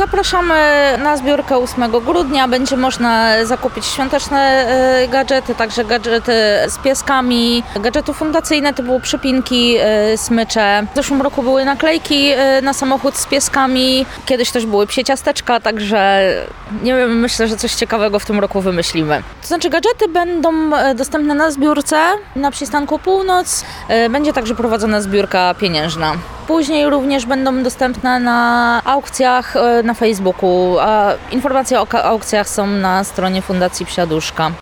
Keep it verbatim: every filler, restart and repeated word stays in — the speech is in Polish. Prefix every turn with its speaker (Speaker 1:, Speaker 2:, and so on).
Speaker 1: Zapraszamy na zbiórkę ósmego grudnia. Będzie można zakupić świąteczne gadżety, także gadżety z pieskami, gadżety fundacyjne typu przypinki, smycze. W zeszłym roku były naklejki na samochód z pieskami. Kiedyś też były psie ciasteczka, także nie wiem, myślę, że coś ciekawego w tym roku wymyślimy. To znaczy gadżety będą dostępne na zbiórce na przystanku Północ. Będzie także prowadzona zbiórka pieniężna. Później również będą dostępne na aukcjach na Facebooku, a informacje o aukcjach są na stronie Fundacji Psiaduszka.